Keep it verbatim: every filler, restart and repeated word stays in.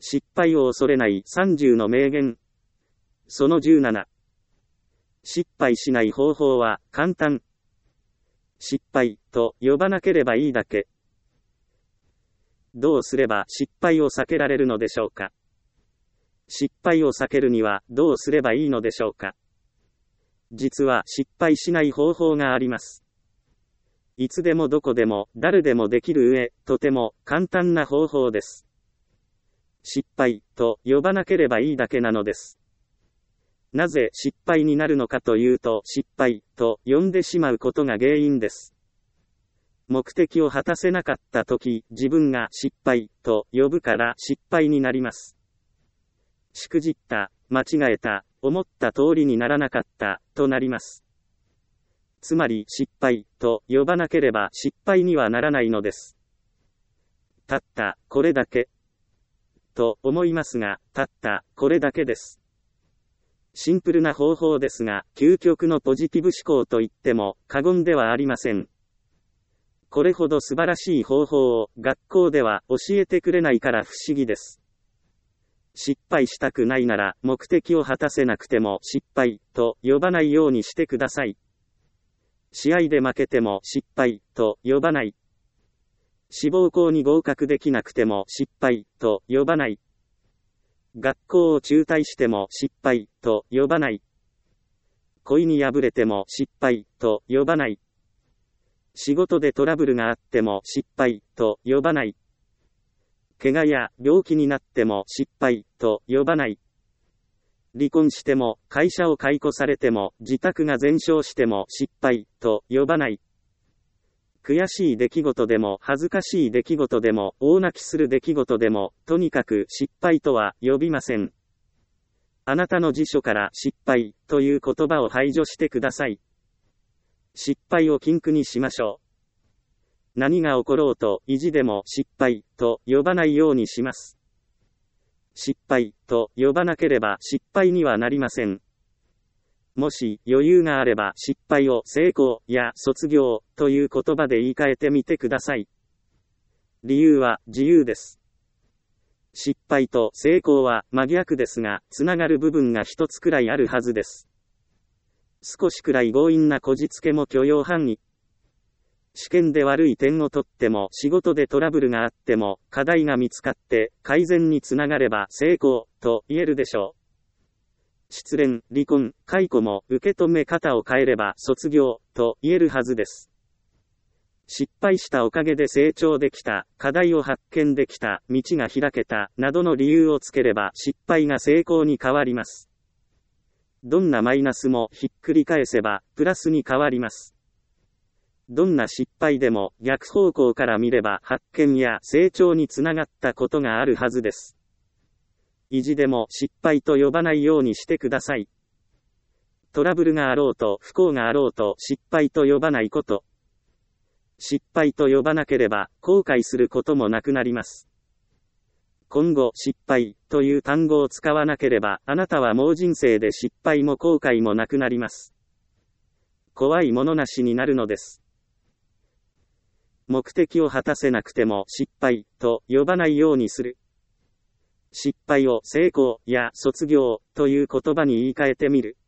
失敗を恐れないさんじゅうの名言。そのじゅうなな。失敗しない方法は簡単。失敗と呼ばなければいいだけ。どうすれば失敗を避けられるのでしょうか。失敗を避けるにはどうすればいいのでしょうか。実は失敗しない方法があります。いつでもどこでも誰でもできる上、とても簡単な方法です。失敗と呼ばなければいいだけなのです。なぜ失敗になるのかというと、失敗と呼んでしまうことが原因です。目的を果たせなかったとき、自分が失敗と呼ぶから失敗になります。しくじった、間違えた、思った通りにならなかった、となります。つまり失敗と呼ばなければ失敗にはならないのです。たったこれだけと思いますが、たったこれだけです。シンプルな方法ですが、究極のポジティブ思考と言っても過言ではありません。これほど素晴らしい方法を学校では教えてくれないから不思議です。失敗したくないなら目的を果たせなくても失敗と呼ばないようにしてください。試合で負けても失敗と呼ばない。志望校に合格できなくても失敗と呼ばない。学校を中退しても失敗と呼ばない。恋に敗れても失敗と呼ばない。仕事でトラブルがあっても失敗と呼ばない。怪我や病気になっても失敗と呼ばない。離婚しても、会社を解雇されても、自宅が全焼しても失敗と呼ばない。悔しい出来事でも恥ずかしい出来事でも大泣きする出来事でも、とにかく失敗とは呼びません。あなたの辞書から失敗という言葉を排除してください。失敗を禁句にしましょう。何が起ころうと意地でも失敗と呼ばないようにします。失敗と呼ばなければ失敗にはなりません。もし余裕があれば失敗を成功や卒業という言葉で言い換えてみてください。理由は自由です。失敗と成功は真逆ですが、つながる部分が一つくらいあるはずです。少しくらい強引なこじつけも許容範囲。試験で悪い点を取っても仕事でトラブルがあっても課題が見つかって改善につながれば成功と言えるでしょう。失恋、離婚、解雇も受け止め方を変えれば卒業と言えるはずです。失敗したおかげで成長できた、課題を発見できた、道が開けた、などの理由をつければ失敗が成功に変わります。どんなマイナスもひっくり返せばプラスに変わります。どんな失敗でも逆方向から見れば発見や成長につながったことがあるはずです。意地でも失敗と呼ばないようにしてください。トラブルがあろうと不幸があろうと失敗と呼ばないこと。失敗と呼ばなければ後悔することもなくなります。今後失敗という単語を使わなければあなたはもう人生で失敗も後悔もなくなります。怖いものなしになるのです。目的を果たせなくても失敗と呼ばないようにする。失敗を成功や卒業という言葉に言い換えてみる。